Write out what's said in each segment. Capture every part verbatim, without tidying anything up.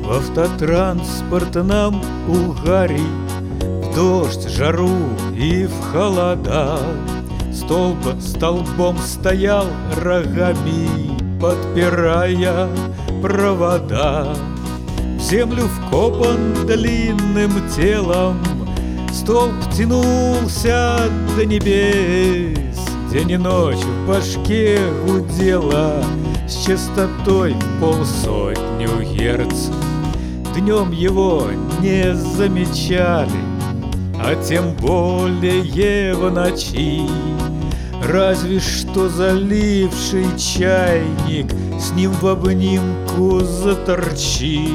В автотранспортном угаре, в дождь, жару и в холода столб столбом стоял рогами, подпирая провода. В землю вкопан длинным телом, столб тянулся до небес. День и ночь в башке гудела с частотой в полсотню герц. Днем его не замечали, а тем более в ночи. Разве что заливший чайник с ним в обнимку заторчит.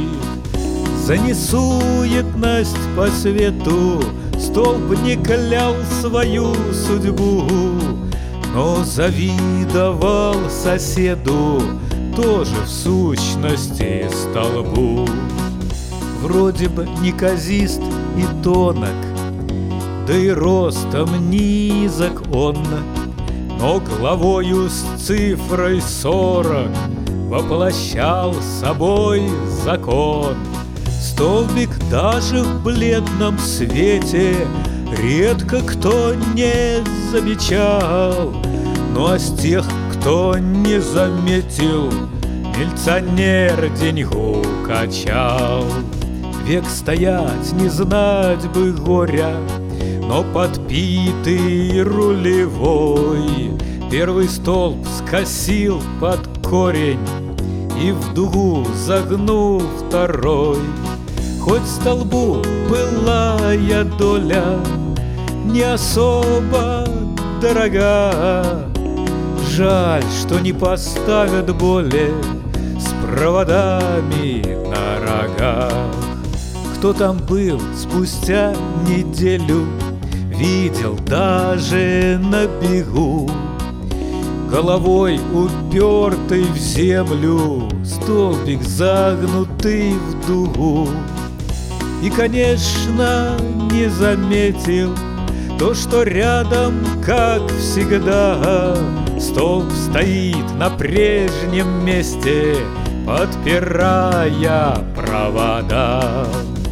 Занесуетность по свету, столб не клял свою судьбу, но завидовал соседу, тоже в сущности столбу. Вроде бы неказист и тонок, да и ростом низок он, но головою с цифрой сорок воплощал собой закон. Столбик даже в бледном свете редко кто не замечал, ну а с тех, кто не заметил, милиционер деньгу качал. Век стоять, не знать бы горя, но подпитый рулевой первый столб скосил под корень и в дугу загнул второй. Хоть столбу былая доля не особо дорога, жаль, что не поставят более с проводами на рогах. Кто там был спустя неделю, видел даже на бегу, головой упертый в землю, столбик загнутый в дугу. И, конечно, не заметил то, что рядом, как всегда, столб стоит на прежнем месте, подпирая провода.